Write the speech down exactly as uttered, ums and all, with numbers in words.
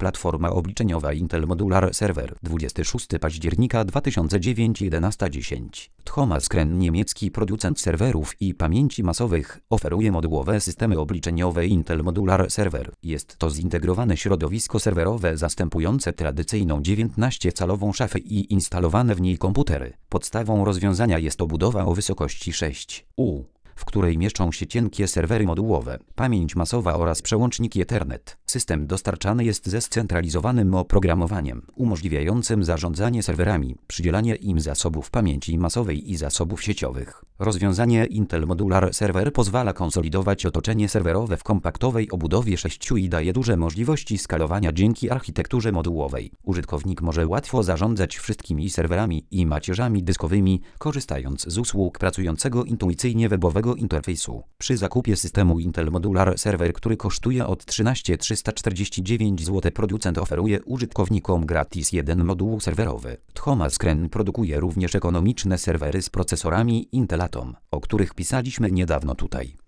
Platforma obliczeniowa Intel Modular Server dwudziestego szóstego października dwa tysiące dziewiątego jedenaście dziesięć. Thomas Kren, niemiecki producent serwerów i pamięci masowych, oferuje modułowe systemy obliczeniowe Intel Modular Server. Jest to zintegrowane środowisko serwerowe zastępujące tradycyjną dziewiętnastocalową szafę i instalowane w niej komputery. Podstawą rozwiązania jest obudowa o wysokości sześć U, w której mieszczą się cienkie serwery modułowe, pamięć masowa oraz przełącznik Ethernet. System dostarczany jest ze scentralizowanym oprogramowaniem, umożliwiającym zarządzanie serwerami, przydzielanie im zasobów pamięci masowej i zasobów sieciowych. Rozwiązanie Intel Modular Server pozwala konsolidować otoczenie serwerowe w kompaktowej obudowie sześć U i daje duże możliwości skalowania dzięki architekturze modułowej. Użytkownik może łatwo zarządzać wszystkimi serwerami i macierzami dyskowymi, korzystając z usług pracującego intuicyjnie webowego interfejsu. Przy zakupie systemu Intel Modular Server, który kosztuje od trzynaście tysięcy trzysta czterdzieści dziewięć złotych, producent oferuje użytkownikom gratis jeden moduł serwerowy. Thomas Kren produkuje również ekonomiczne serwery z procesorami Intel Atom, o których pisaliśmy niedawno tutaj.